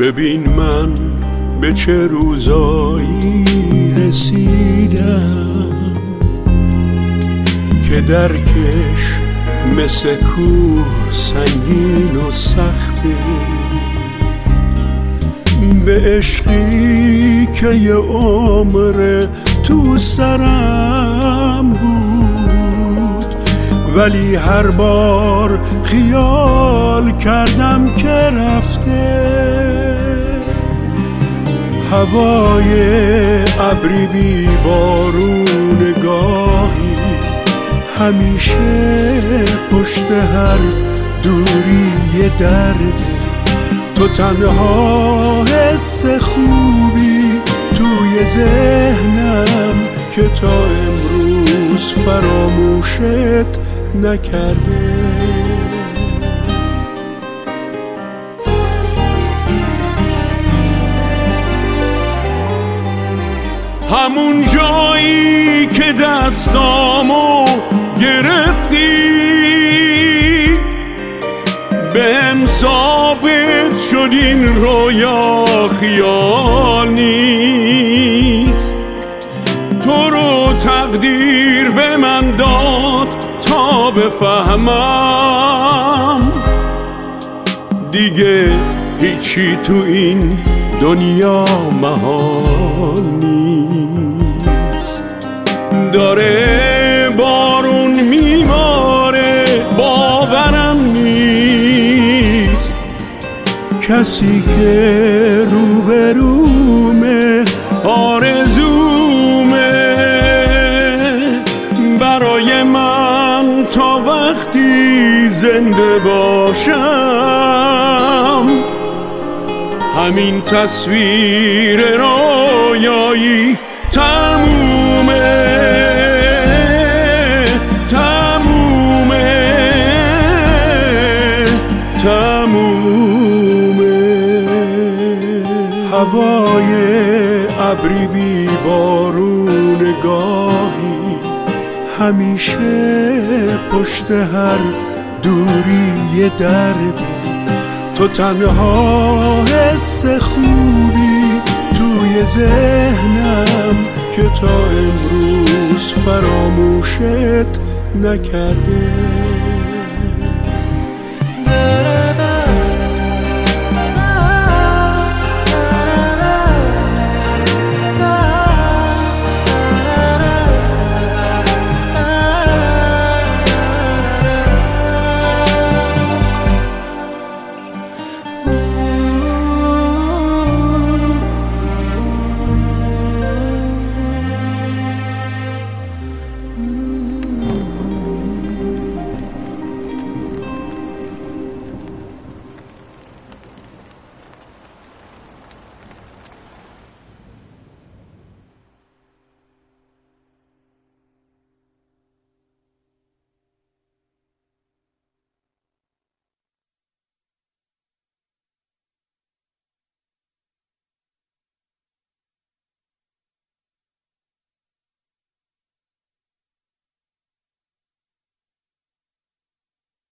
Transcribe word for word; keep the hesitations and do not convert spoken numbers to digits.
ببین من به چه روزایی رسیدم که درکش مثل کوه سنگین و سخته، به عشقی که یه عمر تو سرم بود، ولی هر بار خیال کردم که رفته. هوای ابری بی بارون گاهی همیشه پشت هر دوری یه درد، تو تنها حس خوبی توی ذهنم که تا امروز فراموشت نکرده. همون جایی که دستامو گرفتی بهم ثابت شد این رویا خیال نیست. تو رو تقدیر به من داد تا بفهمم دیگه هیچی تو این دنیا محال نیست. داره بارون میباره باورم نیست، کسی که روبرومه آرزومه برای من تا وقتی زنده باشم. همین تصویر رویایی تمومه تمومه تمومه. هوای ابری بی بارون گاهی همیشه پشت هر دوری یه درده، تو تنها حس خوبی توی ذهنم که تا امروز فراموشت نکرده.